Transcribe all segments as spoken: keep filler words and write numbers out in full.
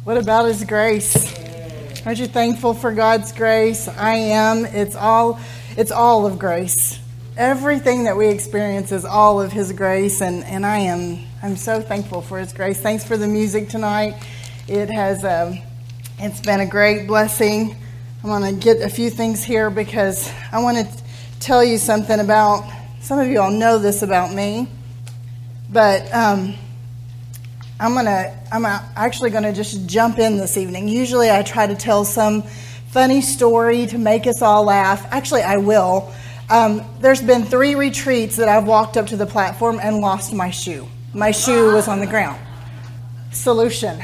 What about His grace? Aren't you thankful for God's grace? I am. It's all, it's all of grace. Everything that we experience is all of His grace, and, and I am. I'm so thankful for His grace. Thanks for the music tonight. It has, um, it's been a great blessing. I'm going to get a few things here because I want to tell you something about. Some of you all know this about me, but. Um, I'm gonna. I'm actually gonna just jump in this evening. Usually, I try to tell some funny story to make us all laugh. Actually, I will. Um, there's been three retreats that I've walked up to the platform and lost my shoe. My shoe was on the ground. Solution: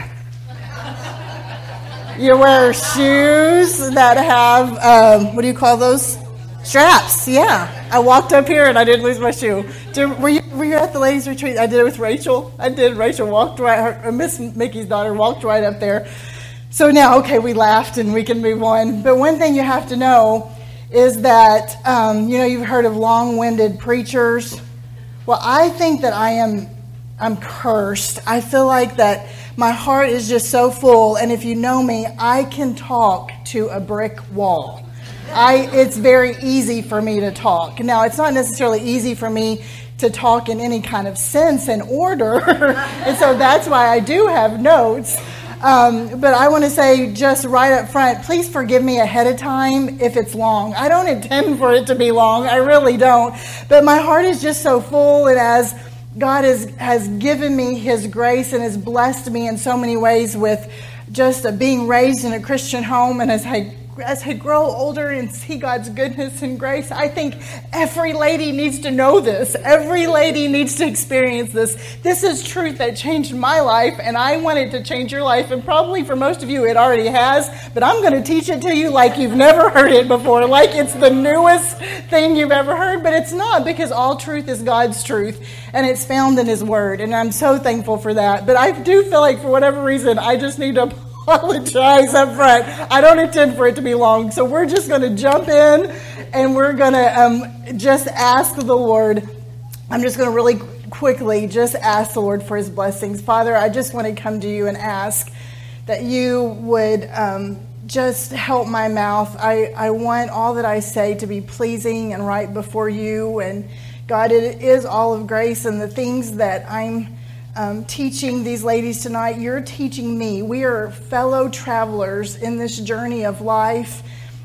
you wear shoes that have um, what do you call those? Straps. Yeah, I walked up here and I didn't lose my shoe. Did, were you were you at the ladies' retreat? I did it with Rachel. I did. Rachel walked right. Her, Miss Mickey's daughter walked right up there. So now, okay, we laughed and we can move on. But one thing you have to know is that um, you know you've heard of long-winded preachers. Well, I think that I am. I'm cursed. I feel like that my heart is just so full, and if you know me, I can talk to a brick wall. I, it's very easy for me to talk. Now, it's not necessarily easy for me to talk in any kind of sense and order, and so that's why I do have notes. Um, but I want to say just right up front, please forgive me ahead of time if it's long. I don't intend for it to be long. I really don't. But my heart is just so full, and as God has, has given me His grace and has blessed me in so many ways with just uh, being raised in a Christian home, and as I As I grow older and see God's goodness and grace, I think every lady needs to know this. Every lady needs to experience this. This is truth that changed my life, and I want it to change your life. And probably for most of you, it already has. But I'm going to teach it to you like you've never heard it before, like it's the newest thing you've ever heard. But it's not, because all truth is God's truth, and it's found in His Word. And I'm so thankful for that. But I do feel like for whatever reason, I just need to apologize up front. I don't intend for it to be long. So we're just going to jump in and we're going to um, just ask the Lord. I'm just going to really quickly just ask the Lord for His blessings. Father, I just want to come to you and ask that you would um, just help my mouth. I, I want all that I say to be pleasing and right before you. And God, it is all of grace, and the things that I'm Um, teaching these ladies tonight, you're teaching me. We are fellow travelers in this journey of life,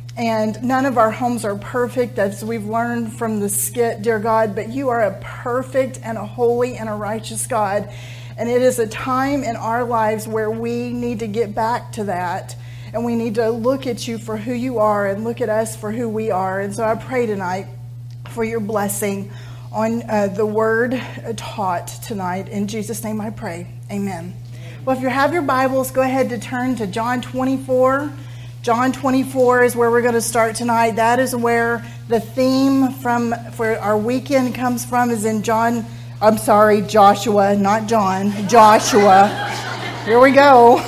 and none of our homes are perfect, as we've learned from the skit, dear God, but you are a perfect and a holy and a righteous God, and it is a time in our lives where we need to get back to that, and we need to look at you for who you are and look at us for who we are. And so I pray tonight for your blessing on uh, the word taught tonight. In Jesus' name I pray. Amen. Well, if you have your Bibles, go ahead to turn to John twenty-four. John twenty-four is where we're going to start tonight. That is where the theme from for our weekend comes from, is in John, I'm sorry, Joshua, not John, Joshua. Here we go.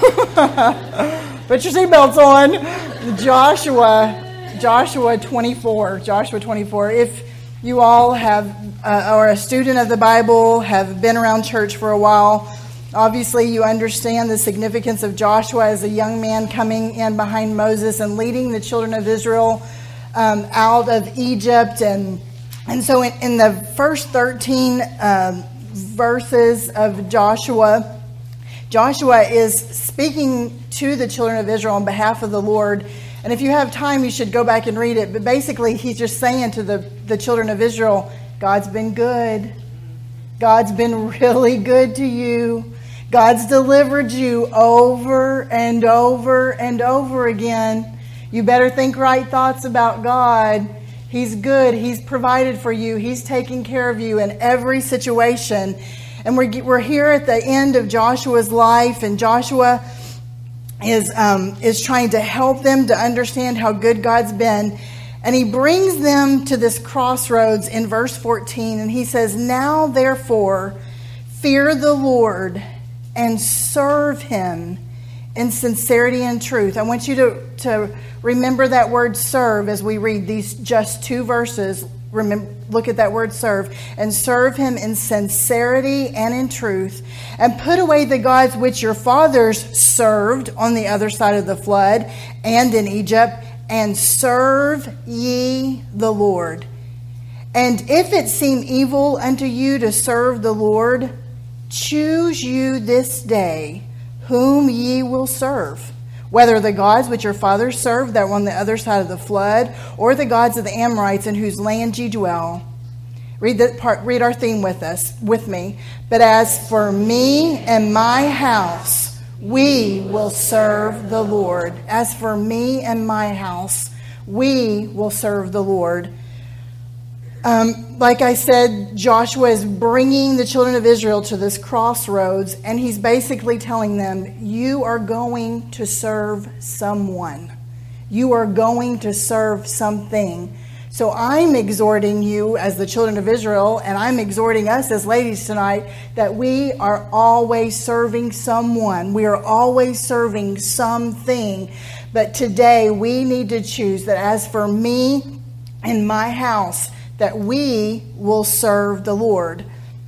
Put your seatbelts on. Joshua, Joshua twenty-four, Joshua twenty-four. If you all have, uh, or a student of the Bible, have been around church for a while, obviously you understand the significance of Joshua as a young man coming in behind Moses and leading the children of Israel um, out of Egypt. And and so in, in the first thirteen um, verses of Joshua, Joshua is speaking to the children of Israel on behalf of the Lord. And if you have time, you should go back and read it. But basically, he's just saying to the, the children of Israel, God's been good. God's been really good to you. God's delivered you over and over and over again. You better think right thoughts about God. He's good. He's provided for you. He's taking care of you in every situation. And we're, we're here at the end of Joshua's life, and Joshua is um, is trying to help them to understand how good God's been. And he brings them to this crossroads in verse fourteen, and he says, "Now therefore fear the Lord and serve Him in sincerity and truth." I want you to, to remember that word serve as we read these just two verses. remember, look at that word serve, and serve him in sincerity and in truth, and put away the gods which your fathers served on the other side of the flood and in Egypt, and serve ye the Lord. And if it seem evil unto you to serve the Lord, choose you this day whom ye will serve, whether the gods which your fathers served that were on the other side of the flood, or the gods of the Amorites in whose land ye dwell. Read that part. Read our theme with us, with me. But as for me and my house, we will serve the Lord. As for me and my house, we will serve the Lord. Um, like I said, Joshua is bringing the children of Israel to this crossroads, and he's basically telling them, you are going to serve someone. You are going to serve something. So I'm exhorting you as the children of Israel, and I'm exhorting us as ladies tonight, that we are always serving someone. We are always serving something. But today we need to choose that as for me and my house, that we will serve the Lord.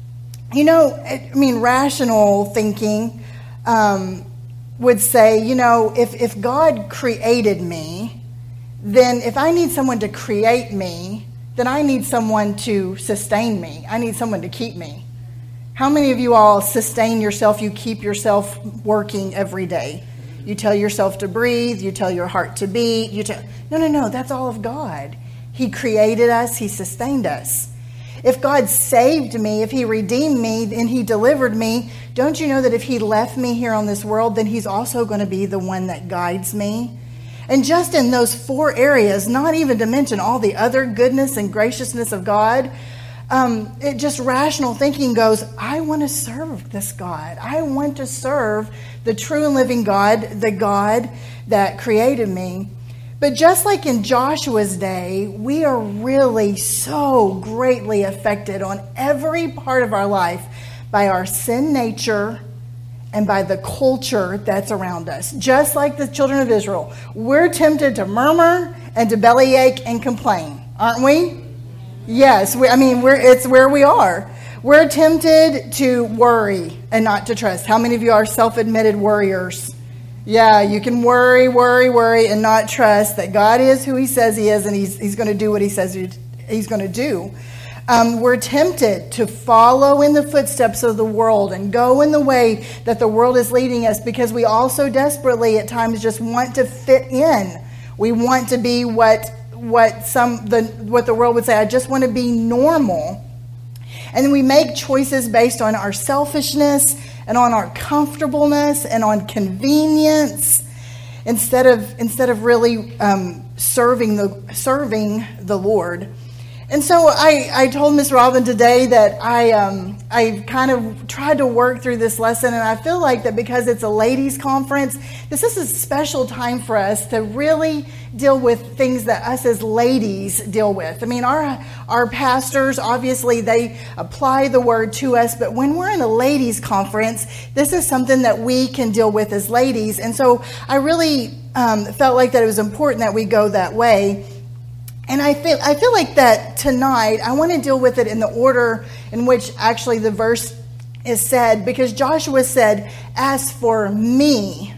You know, I mean, rational thinking um, would say, you know, if, if God created me, then if I need someone to create me, then I need someone to sustain me. I need someone to keep me. How many of you all sustain yourself? You keep yourself working every day. You tell yourself to breathe. You tell your heart to beat. You tell, no, no, no, that's all of God. He created us. He sustained us. If God saved me, if he redeemed me, and he delivered me, don't you know that if he left me here on this world, then he's also going to be the one that guides me? And just in those four areas, not even to mention all the other goodness and graciousness of God, um, it just rational thinking goes, I want to serve this God. I want to serve the true and living God, the God that created me. But just like in Joshua's day, we are really so greatly affected on every part of our life by our sin nature and by the culture that's around us. Just like the children of Israel, we're tempted to murmur and to bellyache and complain, aren't we? Yes, we, I mean, we're, it's where we are. We're tempted to worry and not to trust. How many of you are self-admitted worriers? Yeah, you can worry, worry, worry, and not trust that God is who he says he is, and he's, he's going to do what he says he's going to do. Um, we're tempted to follow in the footsteps of the world and go in the way that the world is leading us, because we also desperately at times just want to fit in. We want to be what what some the what the world would say. I just want to be normal. And then we make choices based on our selfishness and on our comfortableness and on convenience, instead of instead of really um, serving the serving the Lord. And so I, I told Miss Robin today that I um, I kind of tried to work through this lesson, and I feel like that because it's a ladies' conference, this is a special time for us to really deal with things that us as ladies deal with. I mean, our our pastors, obviously, they apply the word to us, but when we're in a ladies' conference, this is something that we can deal with as ladies. And so I really um, felt like that it was important that we go that way. And I feel I feel like that tonight, I want to deal with it in the order in which actually the verse is said, because Joshua said, as for me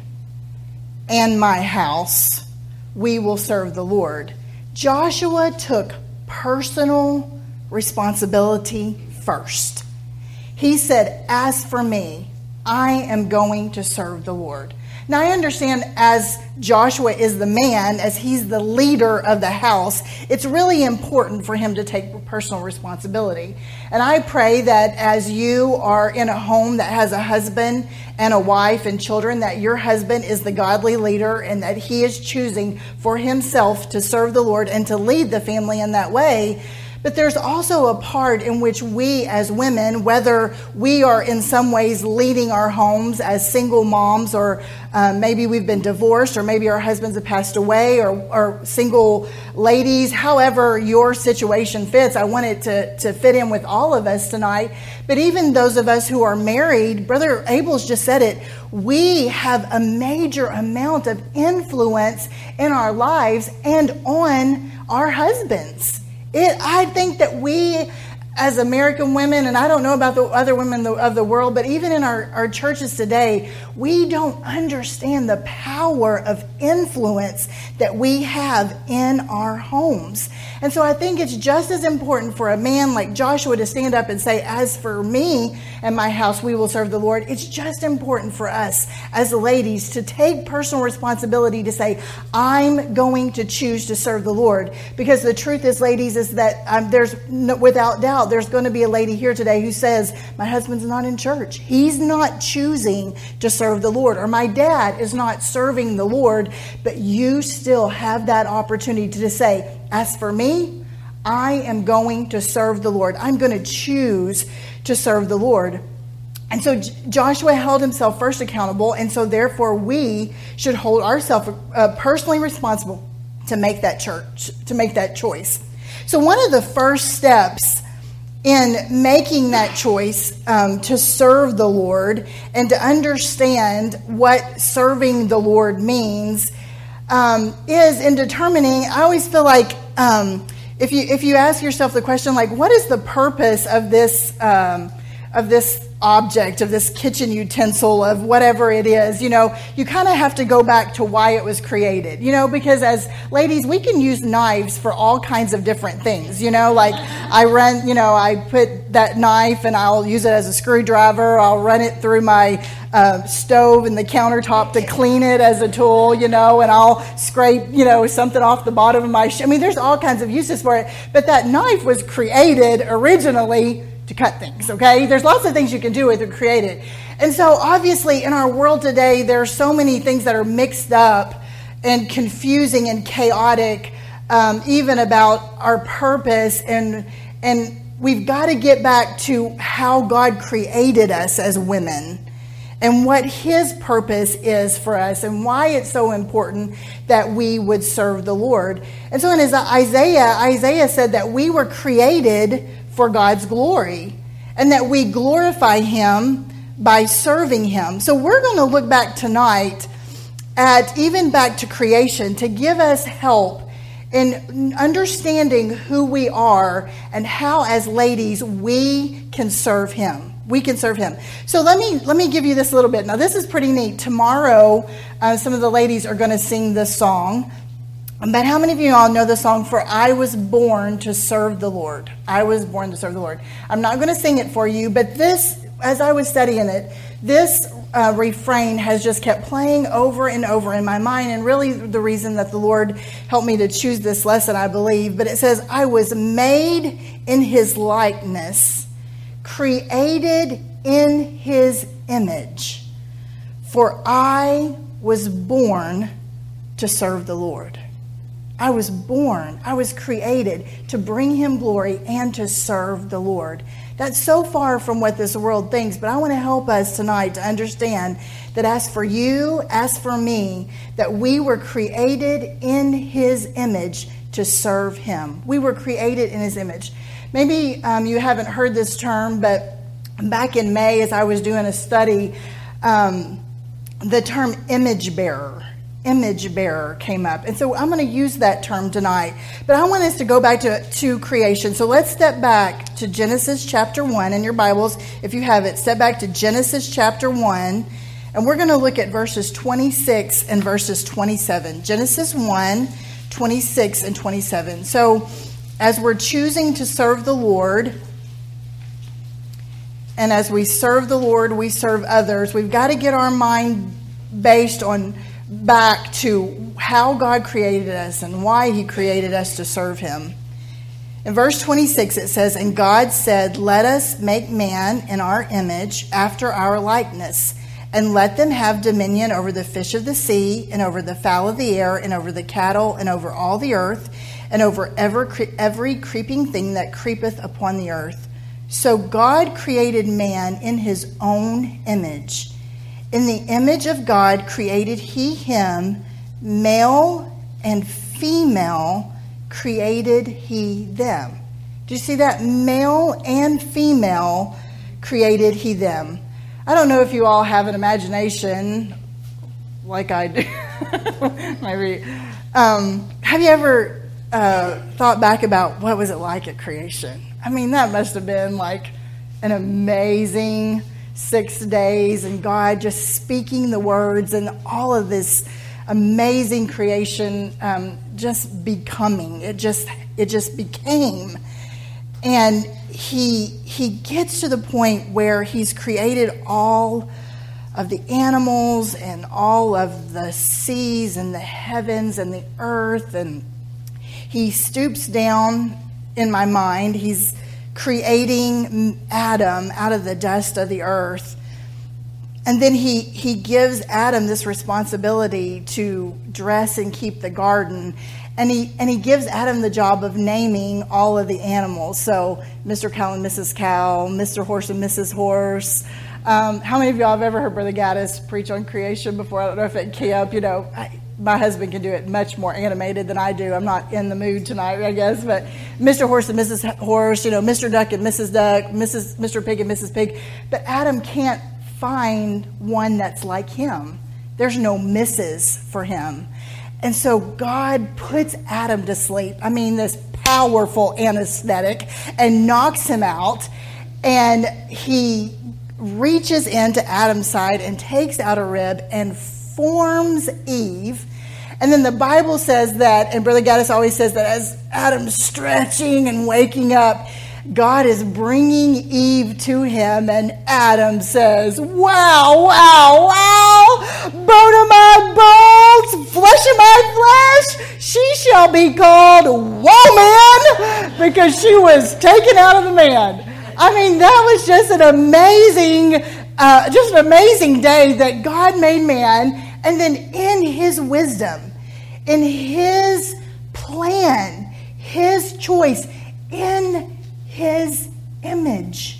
and my house, we will serve the Lord. Joshua took personal responsibility first. He said, as for me, I am going to serve the Lord. Now, I understand as Joshua is the man, as he's the leader of the house, it's really important for him to take personal responsibility. And I pray that as you are in a home that has a husband and a wife and children, that your husband is the godly leader and that he is choosing for himself to serve the Lord and to lead the family in that way. But there's also a part in which we as women, whether we are in some ways leading our homes as single moms, or uh, maybe we've been divorced, or maybe our husbands have passed away, or, or single ladies, however your situation fits. I want it to, to fit in with all of us tonight. But even those of us who are married, Brother Abel's just said it, we have a major amount of influence in our lives and on our husbands. It, I think that we, as American women, and I don't know about the other women of the world, but even in our, our churches today, we don't understand the power of influence that we have in our homes. And so I think it's just as important for a man like Joshua to stand up and say, as for me and my house, we will serve the Lord. It's just important for us as ladies to take personal responsibility to say, I'm going to choose to serve the Lord. Because the truth is, ladies, is that um, there's no, without doubt, there's going to be a lady here today who says, my husband's not in church. He's not choosing to serve the Lord. Or my dad is not serving the Lord. But you still have that opportunity to say, as for me, I am going to serve the Lord. I'm going to choose to serve the Lord. And so Joshua held himself first accountable. And so therefore we should hold ourselves uh, personally responsible to make that church, to make that choice. So one of the first steps in making that choice um, to serve the Lord and to understand what serving the Lord means um, is in determining, I always feel like um, if you if you ask yourself the question, like, what is the purpose of this um, of this object, of this kitchen utensil, of whatever it is, you know, you kind of have to go back to why it was created, you know, because as ladies, we can use knives for all kinds of different things, you know, like I run, you know, I put that knife and I'll use it as a screwdriver. I'll run it through my uh, stove and the countertop to clean it as a tool, you know, and I'll scrape, you know, something off the bottom of my shoe. I mean, there's all kinds of uses for it, but that knife was created originally to cut things, okay? There's lots of things you can do with it, create it. And so obviously in our world today, there are so many things that are mixed up and confusing and chaotic, um, even about our purpose. And, and we've got to get back to how God created us as women and what his purpose is for us and why it's so important that we would serve the Lord. And so in Isaiah, Isaiah said that we were created for God's glory, and that we glorify him by serving him. So we're going to look back tonight at even back to creation to give us help in understanding who we are and how as ladies we can serve him. We can serve him. So let me let me give you this a little bit. Now this is pretty neat. Tomorrow, uh, some of the ladies are going to sing this song. But how many of you all know the song, For I Was Born to Serve the Lord? I was born to serve the Lord. I'm not going to sing it for you, but this, as I was studying it, this uh, refrain has just kept playing over and over in my mind, and really the reason that the Lord helped me to choose this lesson, I believe. But it says, I was made in his likeness, created in his image, for I was born to serve the Lord. I was born, I was created to bring him glory and to serve the Lord. That's so far from what this world thinks, but I want to help us tonight to understand that as for you, as for me, that we were created in his image to serve him. We were created in his image. Maybe um, you haven't heard this term, but back in May as I was doing a study, um, the term image bearer. Image bearer came up. And so I'm going to use that term tonight. But I want us to go back to, to creation. So let's step back to Genesis chapter one in your Bibles. If you have it, step back to Genesis chapter one. And we're going to look at verses twenty-six and verses twenty-seven. Genesis one, twenty-six and twenty-seven. So as we're choosing to serve the Lord, and as we serve the Lord, we serve others, we've got to get our mind based on back to how God created us and why he created us to serve him. In verse twenty-six it says, And God said, Let us make man in our image after our likeness, and let them have dominion over the fish of the sea, and over the fowl of the air, and over the cattle, and over all the earth, and over every, every creeping thing that creepeth upon the earth. So God created man in his own image. In the image of God created he him, male and female created he them. Do you see that? Male and female created he them. I don't know if you all have an imagination like I do. Maybe. Um, have you ever uh, thought back about what was it like at creation. I mean, that must have been like an amazing six days and God just speaking the words and all of this amazing creation um, just becoming. It just it just became. And he he gets to the point where he's created all of the animals and all of the seas and the heavens and the earth, and he stoops down in my mind. He's creating Adam out of the dust of the earth. And then he, he gives Adam this responsibility to dress and keep the garden. And he and he gives Adam the job of naming all of the animals. So Mister Cow and Missus Cow, Mister Horse and Missus Horse. Um, how many of y'all have ever heard Brother Gaddis preach on creation before? I don't know if it key up, you know. I, my husband can do it much more animated than I do. I'm not in the mood tonight, I guess. But Mister Horse and Missus Horse, you know, Mister Duck and Missus Duck, Missus Mister Pig and Missus Pig. But Adam can't find one that's like him. There's no Missus for him. And so God puts Adam to sleep. I mean, this powerful anesthetic, and knocks him out. And he reaches into Adam's side and takes out a rib and forms Eve. And then the Bible says that, and Brother Gaddis always says that as Adam's stretching and waking up, God is bringing Eve to him, and Adam says, wow, wow, wow, bone of my bones, flesh of my flesh, she shall be called woman, because she was taken out of the man. I mean, that was just an amazing, uh, just an amazing day that God made man, and then in his wisdom, in his plan, his choice, in his image,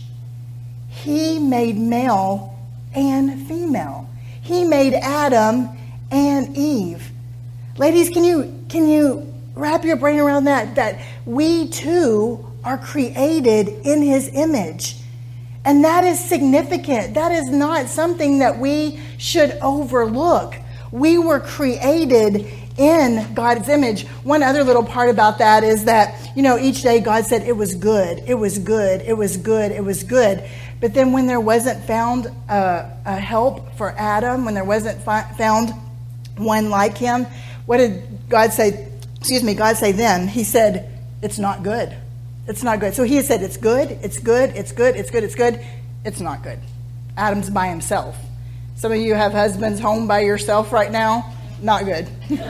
he made male and female. He made Adam and Eve. Ladies, can you can you wrap your brain around that? That we too are created in his image. And that is significant. That is not something that we should overlook. We were created in God's image. One other little part about that is that, you know, each day God said it was good, it was good, it was good, it was good. But then when there wasn't found a, a help for Adam, when there wasn't fi- found one like him, what did God say? Excuse me, God say then? He said, it's not good. It's not good. So he said, it's good, it's good, it's good, it's good, it's good. It's not good. Adam's by himself. Some of you have husbands home by yourself right now. Not good.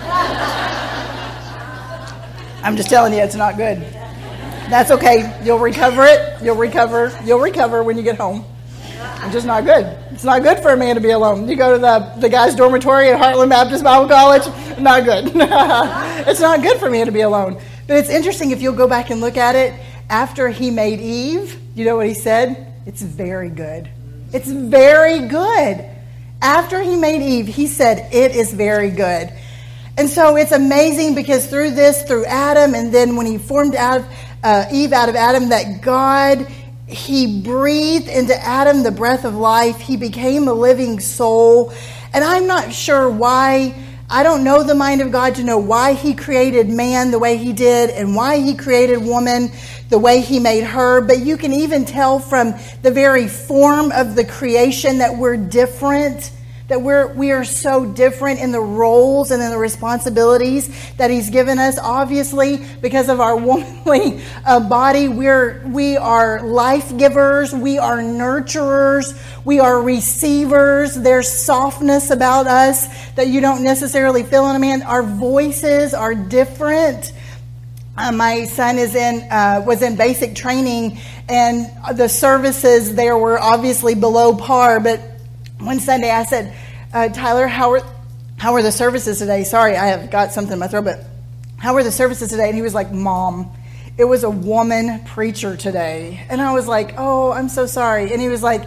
I'm just telling you, it's not good. That's okay. You'll recover it. You'll recover. You'll recover when you get home. It's just not good. It's not good for a man to be alone. You go to the, the guys' dormitory at Heartland Baptist Bible College, not good. It's not good for a man to be alone. But it's interesting if you'll go back and look at it. After he made Eve, you know what he said? It's very good. It's very good. After he made Eve, he said, it is very good. And so it's amazing because through this, through Adam, and then when he formed out, uh, Eve out of Adam, that God, he breathed into Adam the breath of life. He became a living soul. And I'm not sure why, I don't know the mind of God to know why he created man the way he did and why he created woman the way he made her. But you can even tell from the very form of the creation that we're different, that we're we are so different in the roles and in the responsibilities that he's given us. Obviously, because of our womanly uh, body, we're we are life givers, we are nurturers, we are receivers. There's softness about us that you don't necessarily feel in a man. Our voices are different. Uh, my son is in uh, was in basic training, and the services there were obviously below par. But one Sunday I said, uh, Tyler, how are how are the services today? Sorry, I have got something in my throat, but how are the services today? And he was like, Mom, it was a woman preacher today. And I was like, oh, I'm so sorry. And he was like,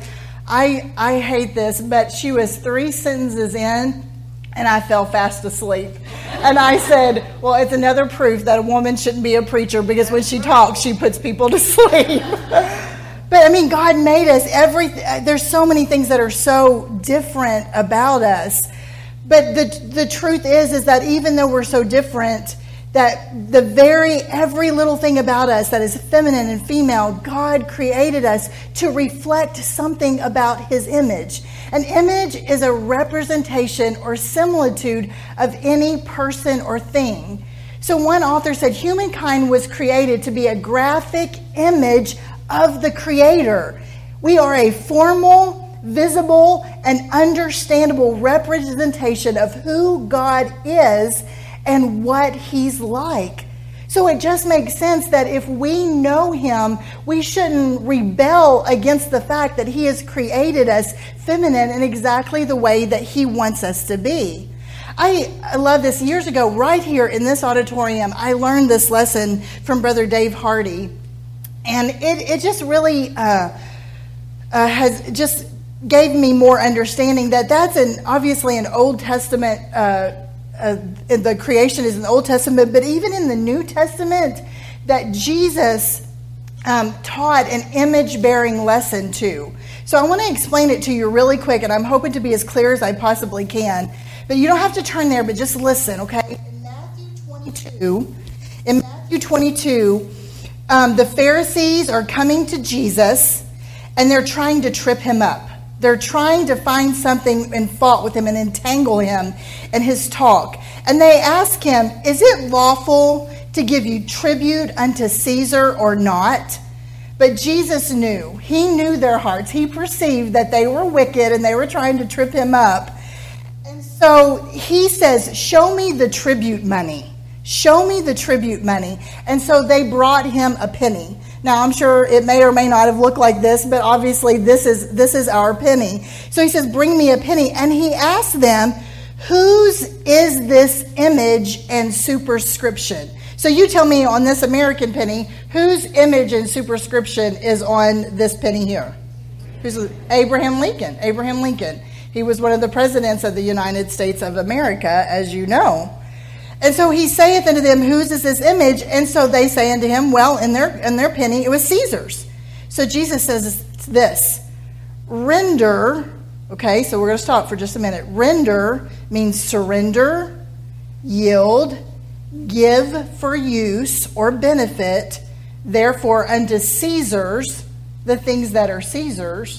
I I hate this, but she was three sentences in, and I fell fast asleep. And I said, well, it's another proof that a woman shouldn't be a preacher, because when she talks, she puts people to sleep. But I mean, God made us. Every there's so many things that are so different about us. But the the truth is, is that even though we're so different, that the very, every little thing about us that is feminine and female, God created us to reflect something about his image. An image is a representation or similitude of any person or thing. So one author said, humankind was created to be a graphic image of the Creator. We are a formal, visible, and understandable representation of who God is and what he's like. So it just makes sense that if we know him, we shouldn't rebel against the fact that he has created us feminine in exactly the way that he wants us to be. I, I love this. Years ago, right here in this auditorium, I learned this lesson from Brother Dave Hardy. And it, it just really uh, uh, has just gave me more understanding that that's an obviously an Old Testament uh Uh, the creation is in the Old Testament, but even in the New Testament, that Jesus um, taught an image-bearing lesson too. So I want to explain it to you really quick, and I'm hoping to be as clear as I possibly can. But you don't have to turn there, but just listen, okay? In Matthew twenty-two, in Matthew twenty-two, um, the Pharisees are coming to Jesus, and they're trying to trip him up. They're trying to find something in fault with him and entangle him in his talk. And they ask him, is it lawful to give you tribute unto Caesar or not? But Jesus knew. He knew their hearts. He perceived that they were wicked and they were trying to trip him up. And so he says, show me the tribute money. Show me the tribute money. And so they brought him a penny. Now, I'm sure it may or may not have looked like this, but obviously this is this is our penny. So he says, bring me a penny. And he asked them, whose is this image and superscription? So you tell me on this American penny, whose image and superscription is on this penny here? Who's Abraham Lincoln? Abraham Lincoln. He was one of the presidents of the United States of America, as you know. And so he saith unto them, whose is this image? And so they say unto him, well, in their in their penny, it was Caesar's. So Jesus says this, render, okay, so we're going to stop for just a minute. Render means surrender, yield, give for use or benefit, therefore unto Caesar's, the things that are Caesar's.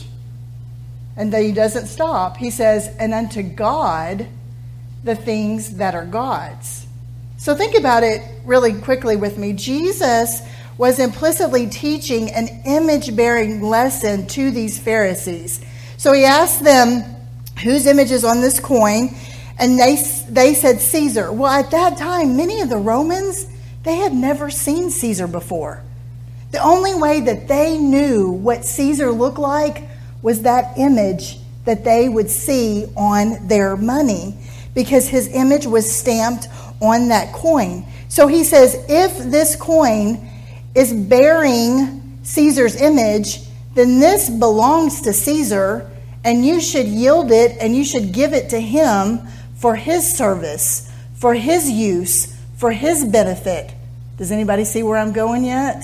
And then he doesn't stop. He says, and unto God, the things that are God's. So think about it really quickly with me. Jesus was implicitly teaching an image-bearing lesson to these Pharisees. So he asked them, whose image is on this coin? And they they said Caesar. Well, at that time, many of the Romans, they had never seen Caesar before. The only way that they knew what Caesar looked like was that image that they would see on their money, because his image was stamped on that coin. So he says, if this coin is bearing Caesar's image, then this belongs to Caesar, and you should yield it and you should give it to him for his service, for his use, for his benefit. Does anybody see where I'm going yet?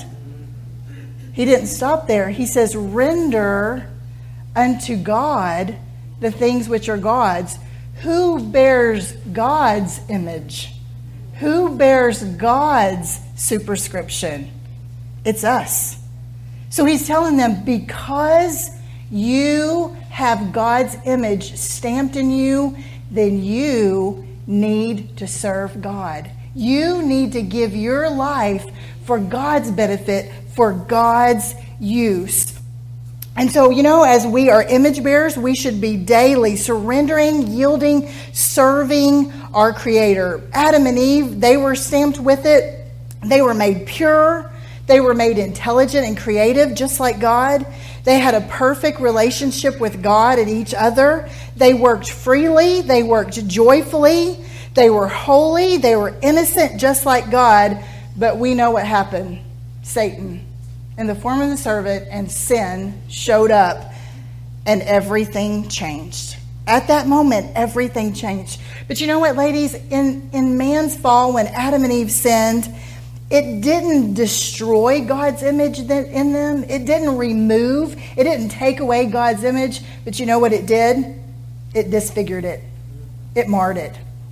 He didn't stop there. He says, render unto God the things which are God's. Who bears God's image? Who bears God's superscription? It's us. So he's telling them, because you have God's image stamped in you, then you need to serve God. You need to give your life for God's benefit, for God's use. And so, you know, as we are image bearers, we should be daily surrendering, yielding, serving our Creator. Adam and Eve, they were stamped with it. They were made pure. They were made intelligent and creative, just like God. They had a perfect relationship with God and each other. They worked freely. They worked joyfully. They were holy. They were innocent, just like God. But we know what happened. Satan, in the form of the servant, and sin showed up, and everything changed. At that moment, everything changed. But you know what, ladies? In, in man's fall, when Adam and Eve sinned, it didn't destroy God's image in them. It didn't remove. It didn't take away God's image. But you know what it did? It disfigured it. It marred it.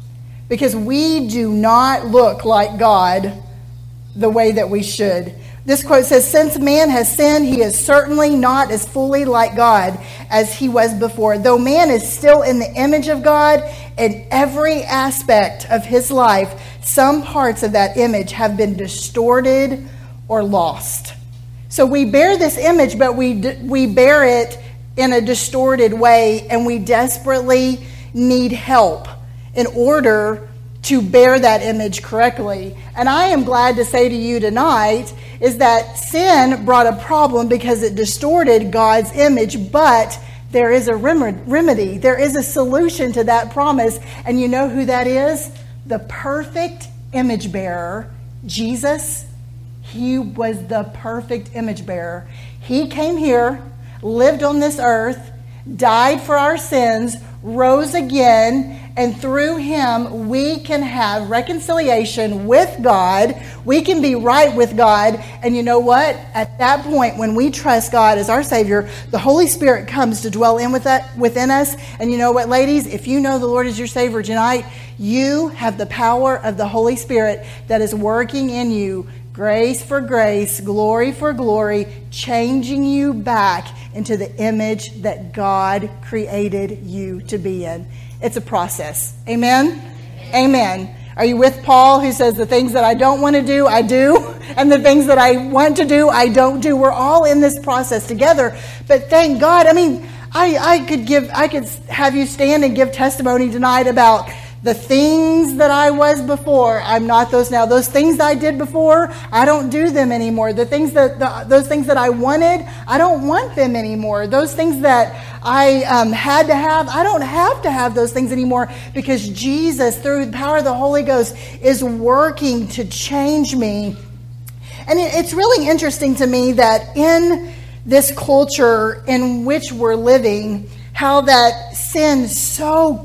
because we do not look like God the way that we should. This quote says, since man has sinned, he is certainly not as fully like God as he was before. Though man is still in the image of God, in every aspect of his life, some parts of that image have been distorted or lost. So we bear this image, but we we bear it in a distorted way, and we desperately need help in order to bear that image correctly. And I am glad to say to you tonight is that sin brought a problem because it distorted God's image, but there is a remedy. There is a solution to that promise. And you know who that is? The perfect image bearer, Jesus. He was the perfect image bearer. He came here, lived on this earth, died for our sins, rose again, and through him we can have reconciliation with God. We can be right with God. And you know what? At that point, when we trust God as our Savior, the Holy Spirit comes to dwell in with that, within us. And you know what, ladies? If you know the Lord as your Savior tonight, you have the power of the Holy Spirit that is working in you, grace for grace, glory for glory, changing you back into the image that God created you to be in. It's a process. Amen? Amen. Are you with Paul, who says the things that I don't want to do, I do, and the things that I want to do, I don't do? We're all in this process together. But thank God, I mean, I, I could give, I could have you stand and give testimony tonight about the things that I was before. I'm not those now. Those things I did before, I don't do them anymore. The things that the, those things that I wanted, I don't want them anymore. Those things that I um, had to have, I don't have to have those things anymore, because Jesus, through the power of the Holy Ghost, is working to change me. And it, it's really interesting to me that in this culture in which we're living, how that sin so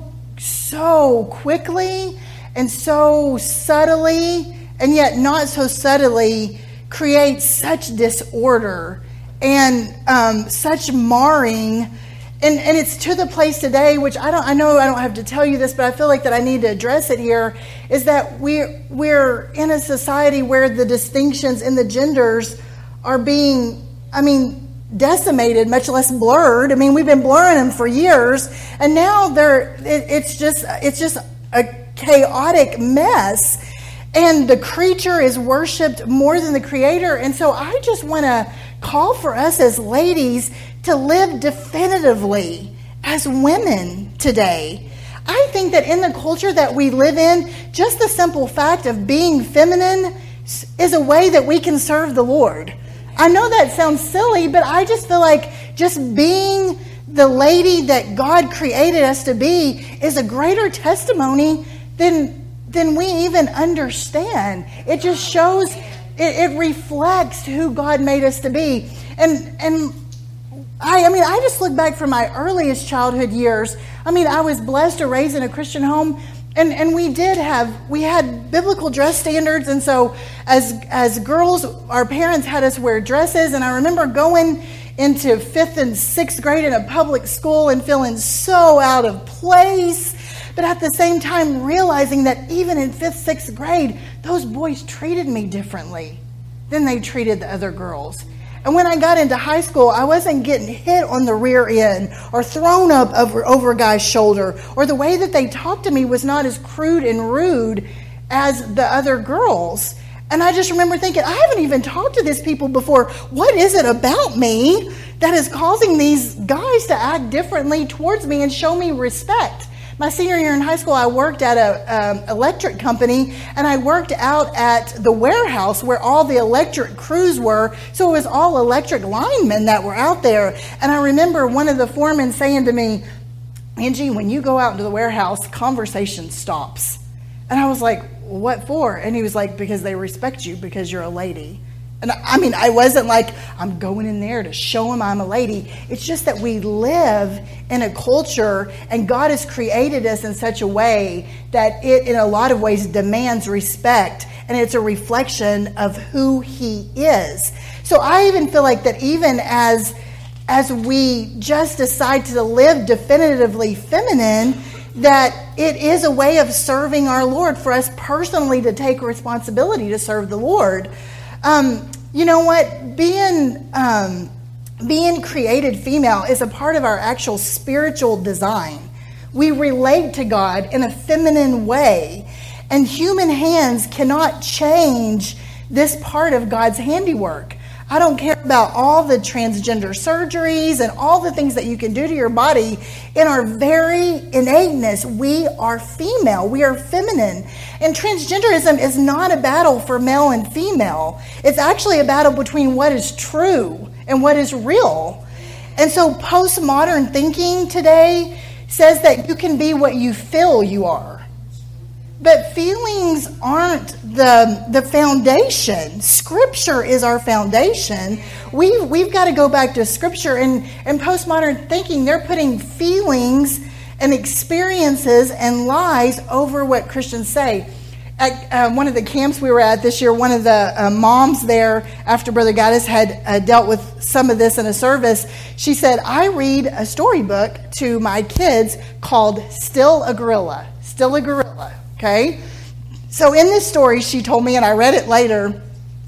so quickly and so subtly, and yet not so subtly, creates such disorder and um, such marring. And, and it's to the place today, which I don't, I know I don't have to tell you this, but I feel like that I need to address it here, is that we're, we're in a society where the distinctions in the genders are being, I mean, decimated, much less blurred. I mean, we've been blurring them for years, and now they're it, it's just it's just a chaotic mess, and the creature is worshipped more than the creator. And so I just want to call for us as ladies to live definitively as women today. I think that in the culture that we live in, just the simple fact of being feminine is a way that we can serve the Lord. I know that sounds silly, but I just feel like just being the lady that God created us to be is a greater testimony than than we even understand. It just shows, it, it reflects who God made us to be. And and I, I mean, I just look back from my earliest childhood years. I mean, I was blessed to raise in a Christian home. And and we did have, we had biblical dress standards. And so as as girls, our parents had us wear dresses. And I remember going into fifth and sixth grade in a public school and feeling so out of place. But at the same time, realizing that even in fifth, sixth grade, those boys treated me differently than they treated the other girls. And when I got into high school, I wasn't getting hit on the rear end or thrown up over, over a guy's shoulder, or the way that they talked to me was not as crude and rude as the other girls. And I just remember thinking, I haven't even talked to these people before. What is it about me that is causing these guys to act differently towards me and show me respect? My senior year in high school, I worked at an um, electric company, and I worked out at the warehouse where all the electric crews were. So it was all electric linemen that were out there. And I remember one of the foremen saying to me, Angie, when you go out into the warehouse, conversation stops. And I was like, what for? And he was like, because they respect you because you're a lady. And I mean, I wasn't like, I'm going in there to show them I'm a lady. It's just that we live in a culture, and God has created us in such a way that it, in a lot of ways, demands respect. And it's a reflection of who He is. So I even feel like that even as, as we just decide to live definitively feminine, that it is a way of serving our Lord for us personally to take responsibility to serve the Lord. Um, you know what? Being um, being created female is a part of our actual spiritual design. We relate to God in a feminine way, and human hands cannot change this part of God's handiwork. I don't care about all the transgender surgeries and all the things that you can do to your body. In our very innateness, we are female. We are feminine. And transgenderism is not a battle for male and female. It's actually a battle between what is true and what is real. And so postmodern thinking today says that you can be what you feel you are. But feelings aren't the the foundation. Scripture is our foundation. We, we've got to go back to Scripture. And, and postmodern thinking, they're putting feelings and experiences and lies over what Christians say. At uh, one of the camps we were at this year, one of the uh, moms there, after Brother Gaddis had uh, dealt with some of this in a service, she said, I read a storybook to my kids called Still a Gorilla. Still a Gorilla. Okay, so in this story, she told me, and I read it later,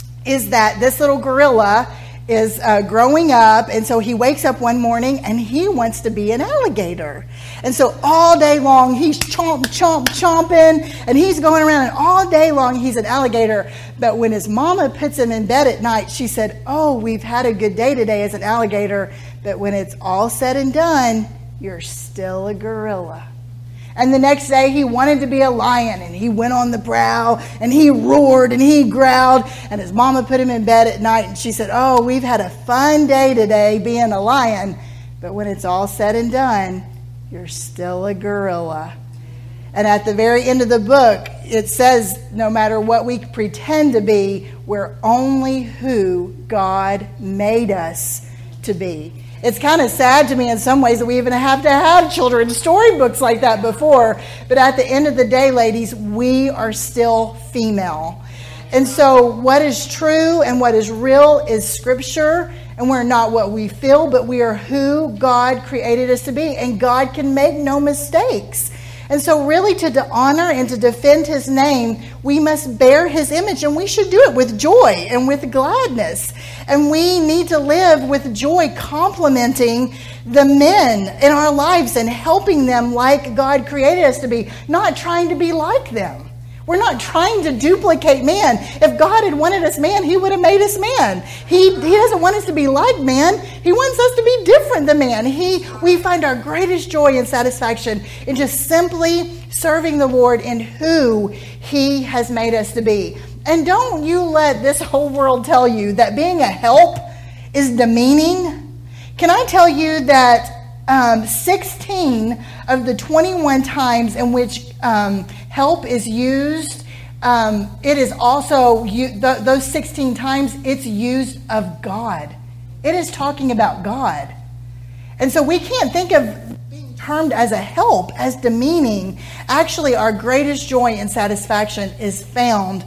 is that this little gorilla is uh, growing up, and so he wakes up one morning and he wants to be an alligator. And so all day long, he's chomp, chomp, chomping, and he's going around, and all day long, he's an alligator. But when his mama puts him in bed at night, she said, oh, we've had a good day today as an alligator, but when it's all said and done, you're still a gorilla. And the next day he wanted to be a lion, and he went on the prowl, and he roared, and he growled, and his mama put him in bed at night, and she said, oh, we've had a fun day today being a lion, but when it's all said and done, you're still a gorilla. And at the very end of the book, it says no matter what we pretend to be, we're only who God made us to be. It's kind of sad to me in some ways that we even have to have children's storybooks like that before. But at the end of the day, ladies, we are still female. And so what is true and what is real is Scripture. And we're not what we feel, but we are who God created us to be. And God can make no mistakes. And so really to honor and to defend His name, we must bear His image, and we should do it with joy and with gladness. And we need to live with joy, complimenting the men in our lives and helping them like God created us to be, not trying to be like them. We're not trying to duplicate man. If God had wanted us man, He would have made us man. He, he doesn't want us to be like man. He wants us to be different than man. He, we find our greatest joy and satisfaction in just simply serving the Lord in who He has made us to be. And don't you let this whole world tell you that being a help is demeaning. Can I tell you that um, sixteen of the twenty-one times in which um, help is used, um, it is also, th- those sixteen times, it's used of God. It is talking about God. And so we can't think of being termed as a help as demeaning. Actually, our greatest joy and satisfaction is found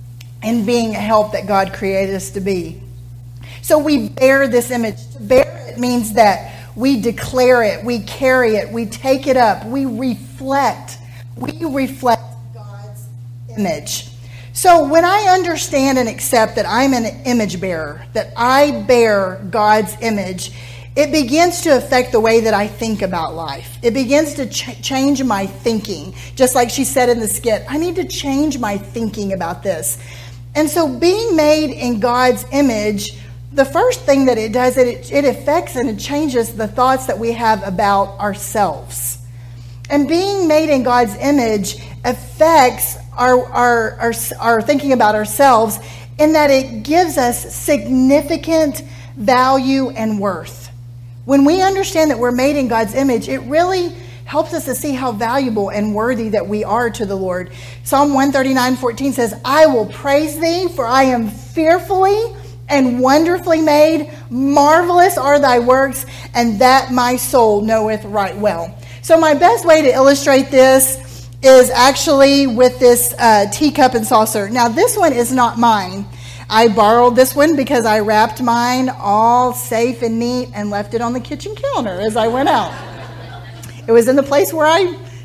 in being a help that God created us to be. So we bear this image. To bear it means that we declare it, we carry it, we take it up, we reflect. We reflect God's image. So when I understand and accept that I'm an image bearer, that I bear God's image, it begins to affect the way that I think about life. It begins to ch- change my thinking. Just like she said in the skit, I need to change my thinking about this. And so being made in God's image, the first thing that it does, it, it affects and it changes the thoughts that we have about ourselves. And being made in God's image affects our, our, our, our thinking about ourselves in that it gives us significant value and worth. When we understand that we're made in God's image, it really helps us to see how valuable and worthy that we are to the Lord. Psalm one thirty-nine fourteen says, I will praise thee, for I am fearfully and wonderfully made. Marvelous are thy works, and that my soul knoweth right well. So my best way to illustrate this is actually with this uh, teacup and saucer. Now this one is not mine. I borrowed this one because I wrapped mine all safe and neat and left it on the kitchen counter as I went out. It was in the place where I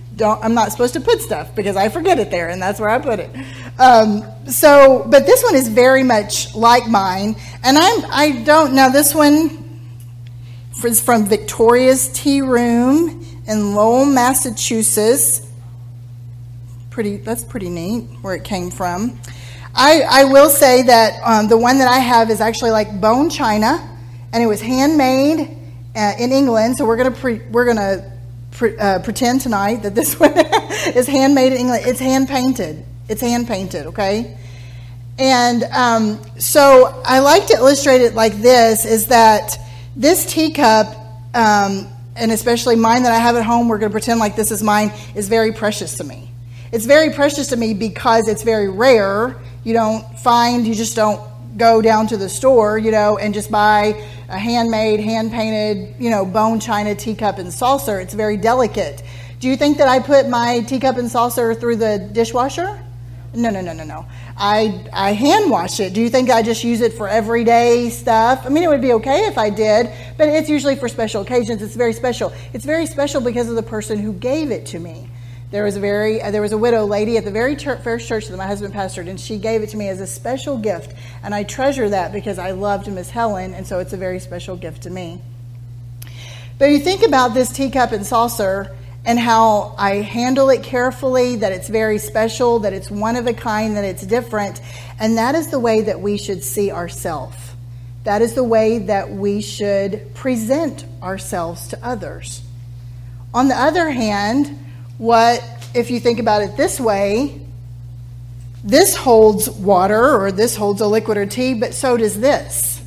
don't, I'm not supposed to put stuff because I forget it there, and that's where I put it. Um, so, but this one is very much like mine, and I'm, I don't, now this one is from Victoria's Tea Room in Lowell, Massachusetts. Pretty, that's pretty neat where it came from. I, I will say that um, the one that I have is actually like bone china, and it was handmade uh, in England. So we're gonna pre, we're gonna pre, uh, pretend tonight that this one is handmade in England. It's hand painted. It's hand painted. Okay, and um, so I like to illustrate it like this: is that this teacup, um, and especially mine that I have at home, we're gonna pretend like this is mine, is very precious to me. It's very precious to me because it's very rare. You don't find, you just don't go down to the store, you know, and just buy a handmade, hand-painted, you know, bone china teacup and saucer. It's very delicate. Do you think that I put my teacup and saucer through the dishwasher? No, no, no, no, no. I I hand wash it. Do you think I just use it for everyday stuff? I mean, it would be okay if I did, but it's usually for special occasions. It's very special. It's very special because of the person who gave it to me. There was a very uh, there was a widow lady at the very church, first church that my husband pastored, and she gave it to me as a special gift, and I treasure that because I loved Miss Helen, and so it's a very special gift to me. But you think about this teacup and saucer and how I handle it carefully, that it's very special, that it's one of a kind, that it's different, and that is the way that we should see ourselves. That is the way that we should present ourselves to others. On the other hand, what, if you think about it this way, this holds water, or this holds a liquid or tea, but so does this.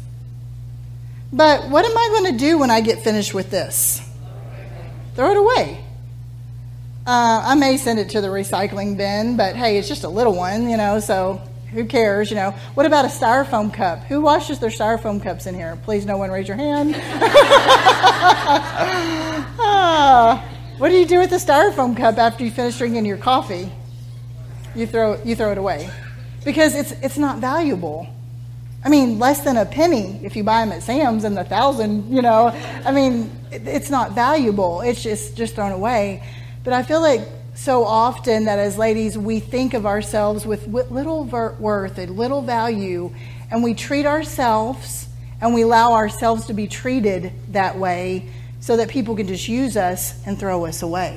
But what am I going to do when I get finished with this? Throw it away. Uh, I may send it to the recycling bin, but hey, it's just a little one, you know, so who cares, you know. What about a styrofoam cup? Who washes their styrofoam cups in here? Please, no one raise your hand. ah. What do you do with the styrofoam cup after you finish drinking your coffee? You throw you throw it away because it's it's not valuable. I mean, less than a penny if you buy them at Sam's, and the thousand, you know. I mean, it, it's not valuable. It's just just thrown away. But I feel like so often that as ladies we think of ourselves with little worth and little value, and we treat ourselves and we allow ourselves to be treated that way, so that people can just use us and throw us away.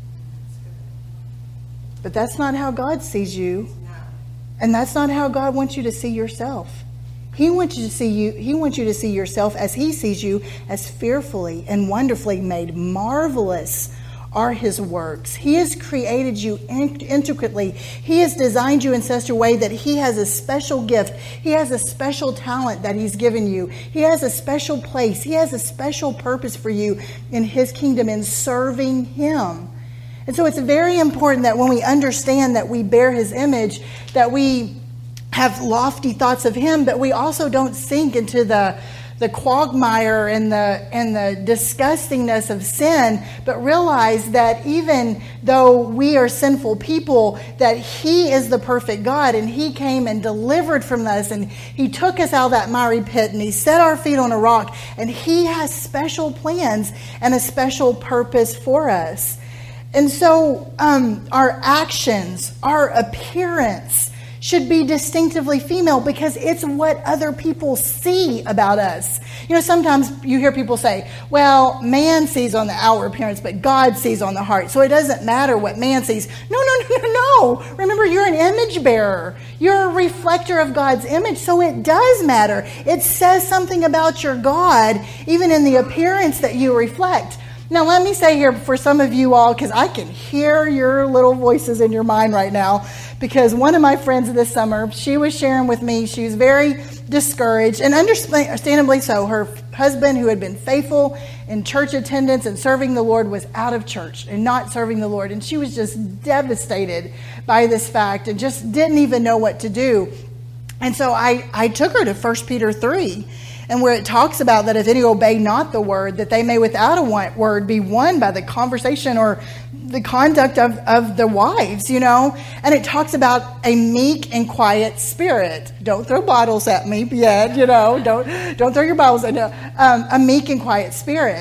But that's not how God sees you. And that's not how God wants you to see yourself. He wants you to see you, He wants you to see yourself as He sees you, as fearfully and wonderfully made. Marvelous are His works. He has created you intricately. He has designed you in such a way that He has a special gift. He has a special talent that He's given you. He has a special place. He has a special purpose for you in His kingdom, in serving Him. And so it's very important that when we understand that we bear His image, that we have lofty thoughts of Him, but we also don't sink into the the quagmire and the and the disgustingness of sin, but realize that even though we are sinful people, that He is the perfect God, and He came and delivered from us, and He took us out of that miry pit, and He set our feet on a rock, and He has special plans and a special purpose for us. And so um, our actions, our appearance should be distinctively female because it's what other people see about us. You know, sometimes you hear people say, well, man sees on the outward appearance, but God sees on the heart. So it doesn't matter what man sees. No, no, no, no, no. Remember, you're an image bearer. You're a reflector of God's image. So it does matter. It says something about your God, even in the appearance that you reflect. Now, let me say here for some of you all, because I can hear your little voices in your mind right now, because one of my friends this summer, she was sharing with me, she was very discouraged, and understandably so. Her husband, who had been faithful in church attendance and serving the Lord, was out of church and not serving the Lord. And she was just devastated by this fact and just didn't even know what to do. And so I, I took her to First Peter three, and where it talks about that if any obey not the word, that they may without a word be won by the conversation or the conduct of, of the wives, you know. And it talks about a meek and quiet spirit. Don't throw bottles at me yet, you know. Don't don't throw your bottles at me. Um, a meek and quiet spirit.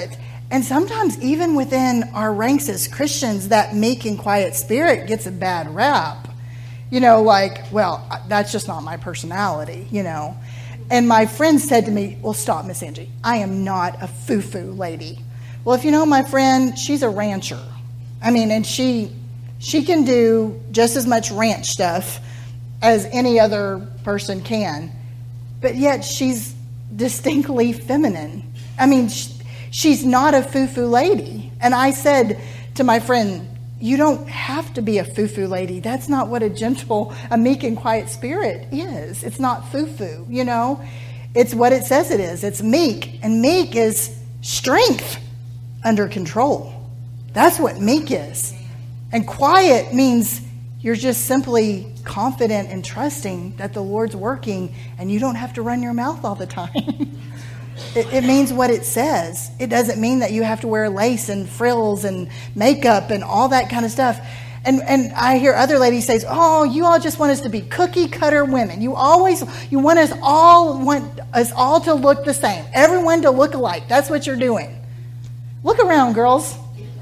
And sometimes even within our ranks as Christians, that meek and quiet spirit gets a bad rap. You know, like, well, that's just not my personality, you know. And my friend said to me, well, stop, Miss Angie. I am not a foo-foo lady. Well, if you know my friend, she's a rancher. I mean, and she she can do just as much ranch stuff as any other person can. But yet she's distinctly feminine. I mean, she, she's not a foo-foo lady. And I said to my friend, you don't have to be a foo-foo lady. That's not what a gentle, a meek and quiet spirit is. It's not foo-foo, you know. It's what it says it is. It's meek. And meek is strength under control. That's what meek is. And quiet means you're just simply confident and trusting that the Lord's working and you don't have to run your mouth all the time. It, it means what it says. It doesn't mean that you have to wear lace and frills and makeup and all that kind of stuff. And and I hear other ladies say, oh, you all just want us to be cookie cutter women. You always, you want us all, want us all to look the same. Everyone to look alike. That's what you're doing. Look around, girls.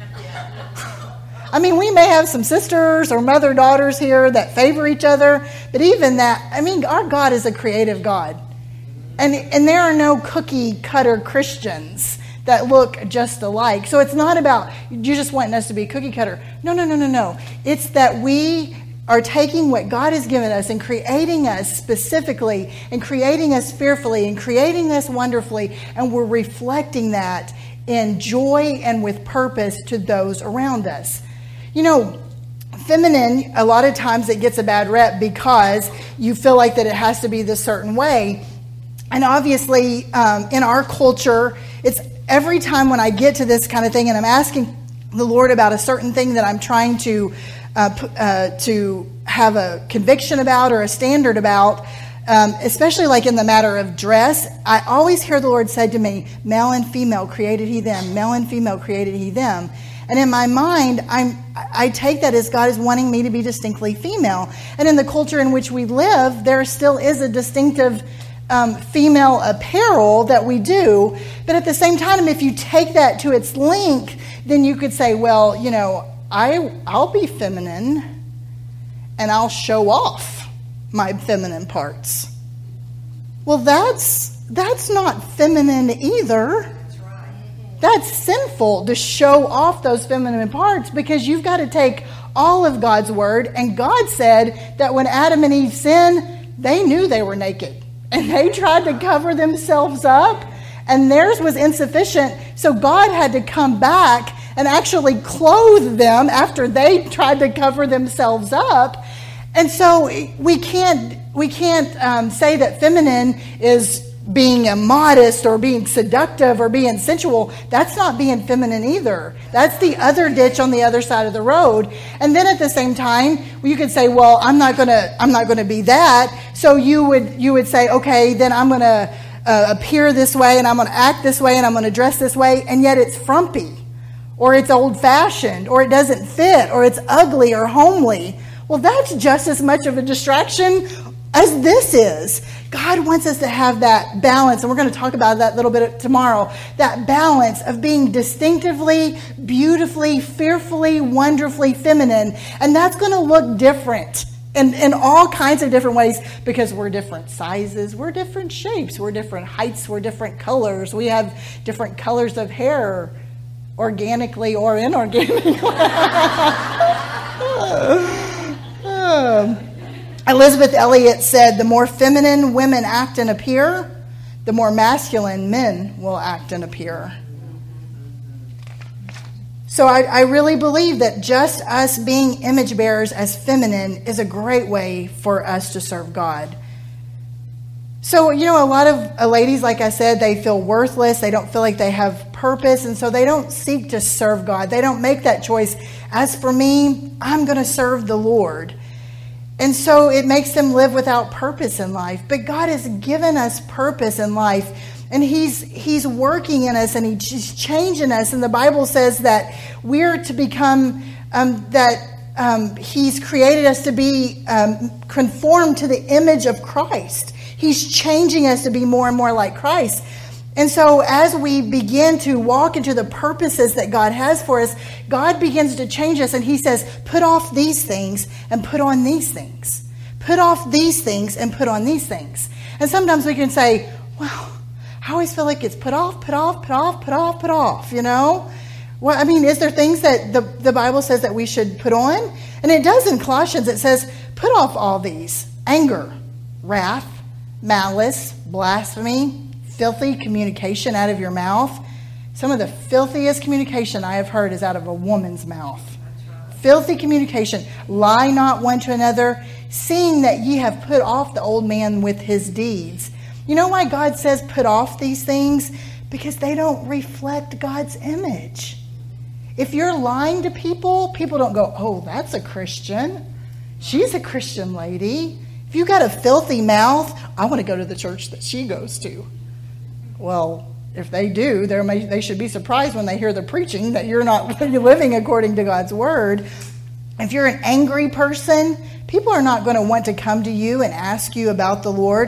I mean, we may have some sisters or mother-daughters here that favor each other. But even that, I mean, our God is a creative God. And and there are no cookie cutter Christians that look just alike. So it's not about you just wanting us to be cookie cutter. No, no, no, no, no. It's that we are taking what God has given us and creating us specifically and creating us fearfully and creating us wonderfully. And we're reflecting that in joy and with purpose to those around us. You know, feminine, a lot of times it gets a bad rep because you feel like that it has to be this certain way. And obviously, um, in our culture, it's every time when I get to this kind of thing and I'm asking the Lord about a certain thing that I'm trying to uh, uh, to have a conviction about or a standard about, um, especially like in the matter of dress, I always hear the Lord say to me, male and female created he them, male and female created he them. And in my mind, I'm, I take that as God is wanting me to be distinctly female. And in the culture in which we live, there still is a distinctive Um, female apparel that we do, but at the same time, if you take that to its length, then you could say, well, you know, I, I'll be feminine and I'll show off my feminine parts. Well, that's that's not feminine either. That's right. That's sinful to show off those feminine parts because you've got to take all of God's word, and God said that when Adam and Eve sinned, they knew they were naked. And they tried to cover themselves up, and theirs was insufficient. So God had to come back and actually clothe them after they tried to cover themselves up. And so we can't we can't um, say that feminine is being immodest or being seductive or being sensual. That's not being feminine either. That's the other ditch on the other side of the road. And then at the same time, you could say, well, I'm not going to I'm not going to be that. So you would you would say, okay, then I'm going to uh, appear this way and I'm going to act this way and I'm going to dress this way, and yet it's frumpy or it's old-fashioned or it doesn't fit or it's ugly or homely. Well, that's just as much of a distraction as this is. God wants us to have that balance, and we're going to talk about that a little bit tomorrow, that balance of being distinctively, beautifully, fearfully, wonderfully feminine. And that's going to look different in, in all kinds of different ways because we're different sizes, we're different shapes, we're different heights, we're different colors. We have different colors of hair, organically or inorganically. um, Elizabeth Elliot said, the more feminine women act and appear, the more masculine men will act and appear. So I, I really believe that just us being image bearers as feminine is a great way for us to serve God. So, you know, a lot of uh, ladies, like I said, they feel worthless. They don't feel like they have purpose. And so they don't seek to serve God. They don't make that choice. As for me, I'm going to serve the Lord. And so it makes them live without purpose in life. But God has given us purpose in life. And He's He's working in us and He's changing us. And the Bible says that we're to become, um, that um, He's created us to be um, conformed to the image of Christ. He's changing us to be more and more like Christ. And so as we begin to walk into the purposes that God has for us, God begins to change us, and he says, put off these things and put on these things. Put off these things and put on these things. And sometimes we can say, well, I always feel like it's put off, put off, put off, put off, put off, you know? Well, I mean, is there things that the, the Bible says that we should put on? And it does in Colossians. It says, put off all these: anger, wrath, malice, blasphemy, filthy communication out of your mouth. Some of the filthiest communication I have heard is out of a woman's mouth. Filthy communication. Lie not one to another, seeing that ye have put off the old man with his deeds. You know why God says put off these things? Because they don't reflect God's image. If you're lying to people, people don't go, oh, that's a Christian. She's a Christian lady. If you got a filthy mouth, I want to go to the church that she goes to. Well, if they do, may, they should be surprised when they hear the preaching that you're not living according to God's word. If you're an angry person, people are not going to want to come to you and ask you about the Lord.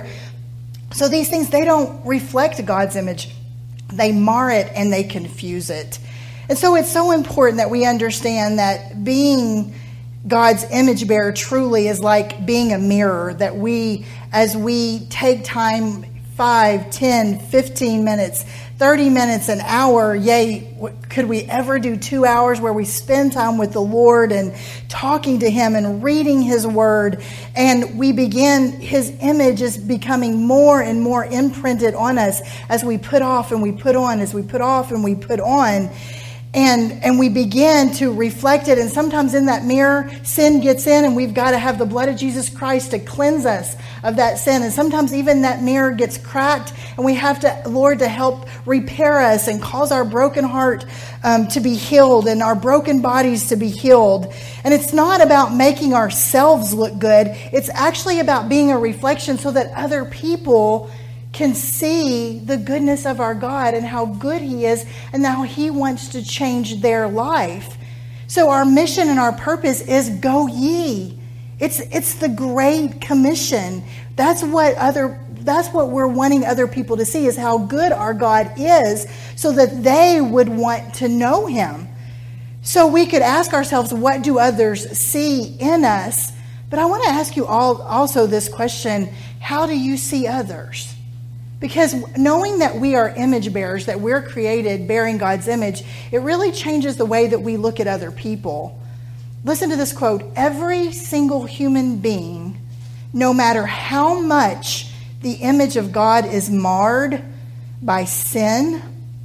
So these things, they don't reflect God's image. They mar it and they confuse it. And so it's so important that we understand that being God's image bearer truly is like being a mirror, that we, as we take time, five, ten, fifteen minutes, thirty minutes, an hour, yea, could we ever do two hours where we spend time with the Lord and talking to him and reading his word, and we begin, his image is becoming more and more imprinted on us as we put off and we put on, as we put off and we put on. And and we begin to reflect it. And sometimes in that mirror, sin gets in, and we've got to have the blood of Jesus Christ to cleanse us of that sin. And sometimes even that mirror gets cracked, and we have to, Lord, to help repair us and cause our broken heart um, to be healed and our broken bodies to be healed. And it's not about making ourselves look good. It's actually about being a reflection so that other people can see the goodness of our God and how good he is and how he wants to change their life. So our mission and our purpose is go ye. It's it's the Great Commission. That's what other that's what we're wanting other people to see, is how good our God is, so that they would want to know him. So we could ask ourselves, what do others see in us? But I want to ask you all also this question: how do you see others? Because knowing that we are image bearers, that we're created bearing God's image, it really changes the way that we look at other people. Listen to this quote: every single human being, no matter how much the image of God is marred by sin,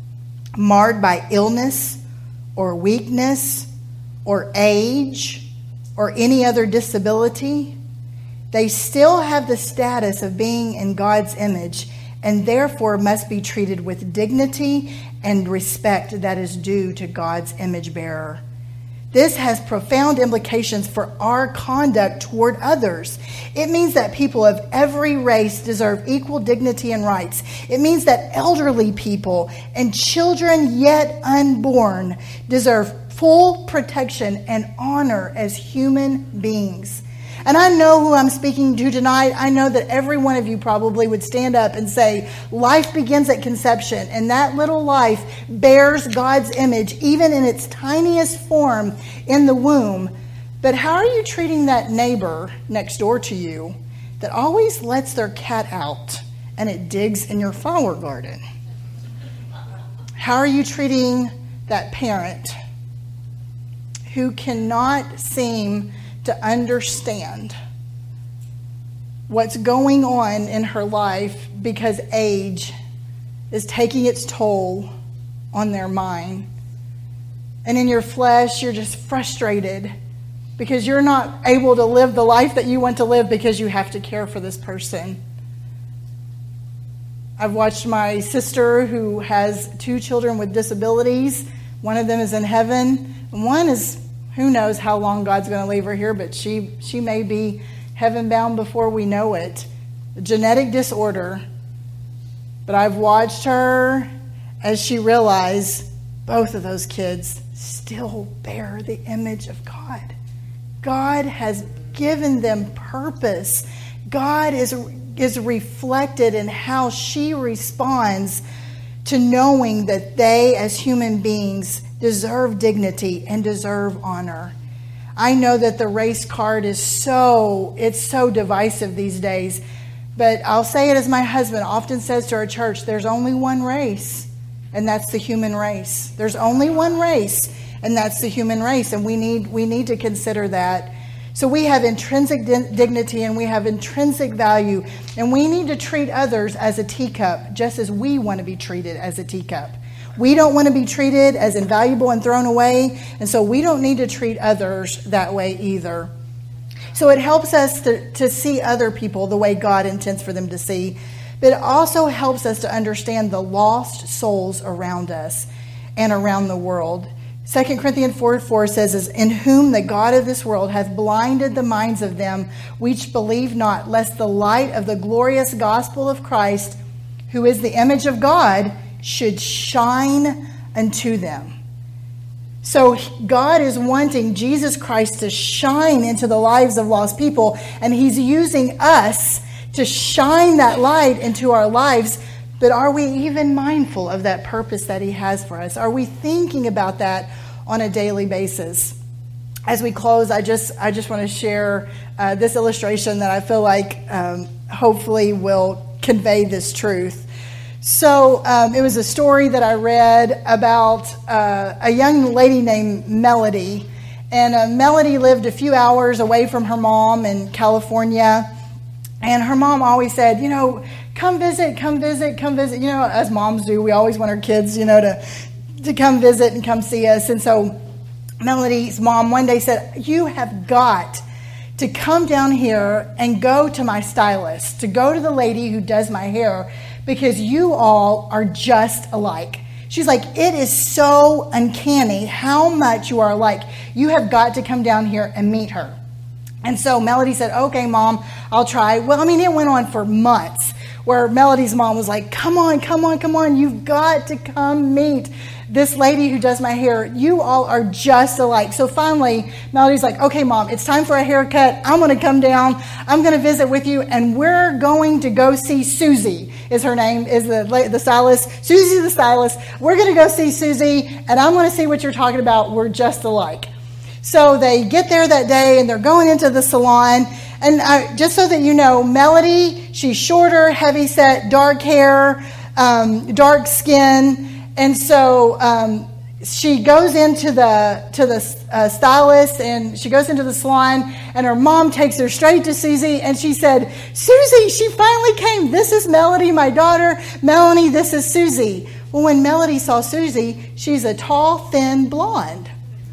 marred by illness or weakness or age or any other disability, they still have the status of being in God's image, and therefore must be treated with dignity and respect that is due to God's image bearer. This has profound implications for our conduct toward others. It means that people of every race deserve equal dignity and rights. It means that elderly people and children yet unborn deserve full protection and honor as human beings. And I know who I'm speaking to tonight. I know that every one of you probably would stand up and say, life begins at conception, and that little life bears God's image, even in its tiniest form in the womb. But how are you treating that neighbor next door to you that always lets their cat out and it digs in your flower garden? How are you treating that parent who cannot seem to understand what's going on in her life because age is taking its toll on their mind? And in your flesh, you're just frustrated because you're not able to live the life that you want to live because you have to care for this person. I've watched my sister, who has two children with disabilities. One of them is in heaven, and one is, who knows how long God's going to leave her here, but she, she may be heaven-bound before we know it. A genetic disorder. But I've watched her as she realized both of those kids still bear the image of God. God has given them purpose. God is, is reflected in how she responds to knowing that they as human beings deserve dignity and deserve honor. I know that the race card is so, it's so divisive these days. But I'll say it as my husband often says to our church, there's only one race, and that's the human race. There's only one race, and that's the human race. And we need we need to consider that. So we have intrinsic dignity and we have intrinsic value. And we need to treat others as a teacup, just as we want to be treated as a teacup. We don't want to be treated as invaluable and thrown away. And so we don't need to treat others that way either. So it helps us to, to see other people the way God intends for them to see. But it also helps us to understand the lost souls around us and around the world. Second Corinthians four four says, is, in whom the God of this world hath blinded the minds of them which believe not, lest the light of the glorious gospel of Christ, who is the image of God, should shine unto them. So God is wanting Jesus Christ to shine into the lives of lost people, and he's using us to shine that light into our lives. But are we even mindful of that purpose that he has for us? Are we thinking about that on a daily basis? As we close, I just I just want to share uh, this illustration that I feel like um, hopefully will convey this truth. So um, it was a story that I read about uh, a young lady named Melody. And uh, Melody lived a few hours away from her mom in California. And her mom always said, you know, come visit, come visit, come visit. You know, as moms do, we always want our kids, you know, to, to come visit and come see us. And so Melody's mom one day said, you have got to come down here and go to my stylist, to go to the lady who does my hair, because you all are just alike. She's like, it is so uncanny how much you are alike. You have got to come down here and meet her. And so Melody said, okay, Mom, I'll try. Well, I mean, it went on for months where Melody's mom was like, come on, come on, come on. You've got to come meet this lady who does my hair. You all are just alike. So finally, Melody's like, okay, Mom, it's time for a haircut. I'm going to come down. I'm going to visit with you. And we're going to go see Susie, is her name, is the, the stylist. Susie the stylist. We're going to go see Susie, and I'm going to see what you're talking about. We're just alike. So they get there that day, and they're going into the salon. And I, just so that you know, Melody, she's shorter, heavy-set, dark hair, um, dark skin. And so um, she goes into the to the uh, stylist, and she goes into the salon, and her mom takes her straight to Susie, and she said, Susie, she finally came. This is Melody, my daughter. Melanie, this is Susie. Well, when Melody saw Susie, she's a tall, thin blonde.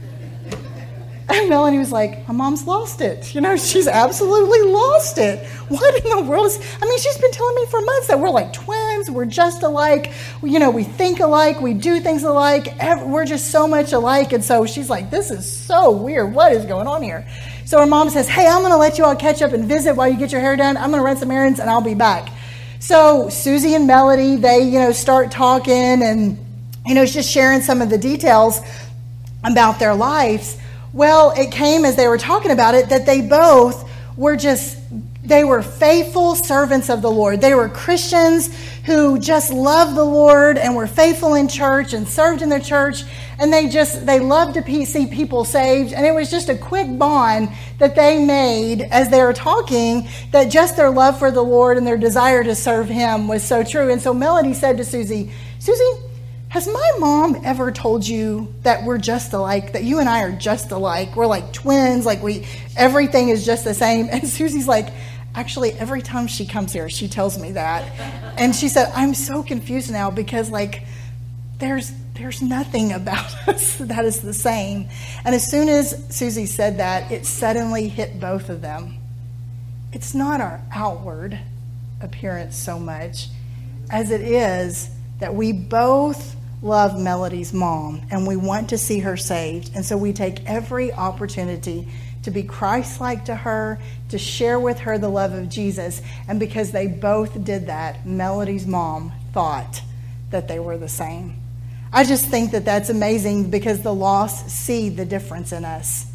And Melanie was like, my mom's lost it. You know, she's absolutely lost it. What in the world is... I mean, she's been telling me for months that we're like twins. We're just alike. You know, we think alike. We do things alike. We're just so much alike. And so she's like, this is so weird. What is going on here? So her mom says, hey, I'm going to let you all catch up and visit while you get your hair done. I'm going to run some errands and I'll be back. So Susie and Melody, they, you know, start talking and, you know, just sharing some of the details about their lives. Well, it came as they were talking about it that they both were just, they were faithful servants of the Lord. They were Christians who just loved the Lord and were faithful in church and served in the church. And they just, they loved to see people saved. And it was just a quick bond that they made as they were talking, that just their love for the Lord and their desire to serve him was so true. And so Melody said to Susie, Susie, has my mom ever told you that we're just alike, that you and I are just alike? We're like twins, like we, everything is just the same. And Susie's like, actually, every time she comes here, she tells me that. And she said, I'm so confused now because like, there's, there's nothing about us that is the same. And as soon as Susie said that, it suddenly hit both of them. It's not our outward appearance so much as it is that we both love Melody's mom and we want to see her saved. And so we take every opportunity to be Christ-like to her, to share with her the love of Jesus. And because they both did that, Melody's mom thought that they were the same. I just think that that's amazing because the lost see the difference in us.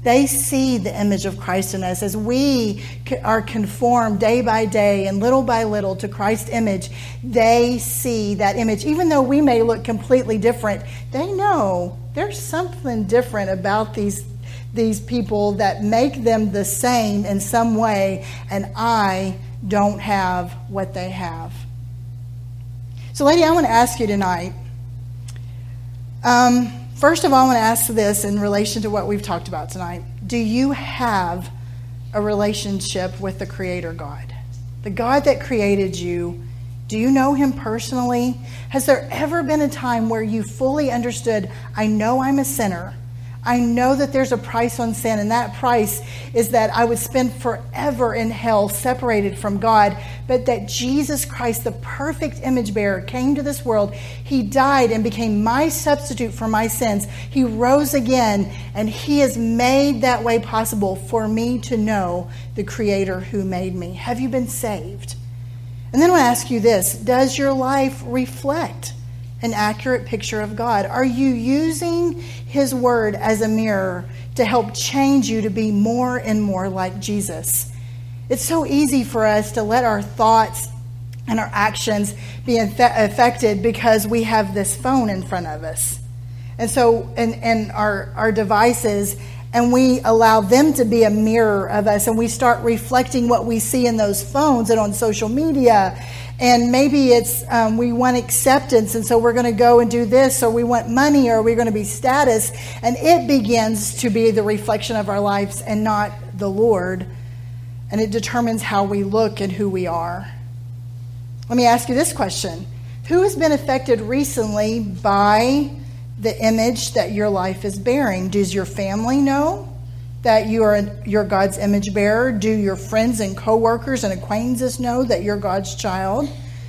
They see the image of Christ in us as we are conformed day by day and little by little to Christ's image. They see that image. Even though we may look completely different, they know there's something different about these, these people that make them the same in some way, and I don't have what they have. So, lady, I want to ask you tonight, um, first of all, I want to ask this in relation to what we've talked about tonight. Do you have a relationship with the Creator God? The God that created you, do you know Him personally? Has there ever been a time where you fully understood, I know I'm a sinner. I know that there's a price on sin, and that price is that I would spend forever in hell separated from God, but that Jesus Christ, the perfect image bearer, came to this world. He died and became my substitute for my sins. He rose again, and He has made that way possible for me to know the Creator who made me. Have you been saved? And then I want to ask you this. Does your life reflect an accurate picture of God? Are you using His Word as a mirror to help change you to be more and more like Jesus? It's so easy for us to let our thoughts and our actions be inf- affected because we have this phone in front of us. And so, and, and our, our devices, and we allow them to be a mirror of us, and we start reflecting what we see in those phones and on social media. And maybe it's um, we want acceptance, and so we're going to go and do this, or we want money, or we're going to be status, and it begins to be the reflection of our lives and not the Lord, and it determines how we look and who we are. Let me ask you this question. Who has been affected recently by the image that your life is bearing? Does your family know that you are you're God's image bearer? Do your friends and coworkers and acquaintances know that you're God's child?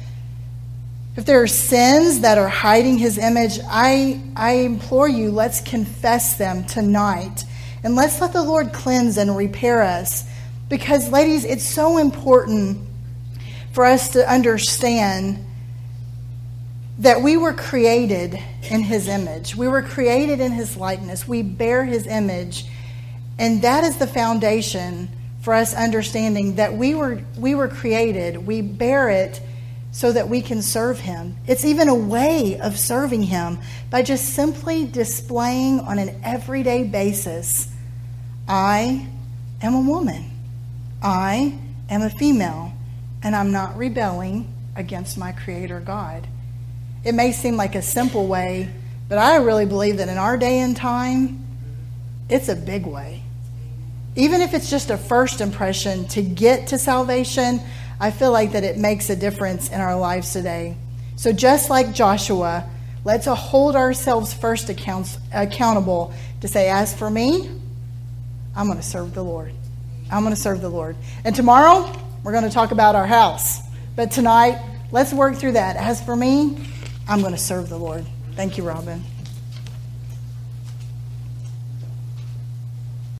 If there are sins that are hiding His image, I I implore you, let's confess them tonight. And let's let the Lord cleanse and repair us. Because, ladies, it's so important for us to understand that we were created in His image. We were created in His likeness. We bear His image. And that is the foundation for us understanding that we were we were created. We bear it so that we can serve Him. It's even a way of serving Him by just simply displaying on an everyday basis, I am a woman. I am a female. And I'm not rebelling against my Creator God. It may seem like a simple way, but I really believe that in our day and time, it's a big way. Even if it's just a first impression to get to salvation, I feel like that it makes a difference in our lives today. So just like Joshua, let's hold ourselves first accounts, accountable to say, as for me, I'm going to serve the Lord. I'm going to serve the Lord. And tomorrow, we're going to talk about our house. But tonight, let's work through that. As for me, I'm going to serve the Lord. Thank you, Robin.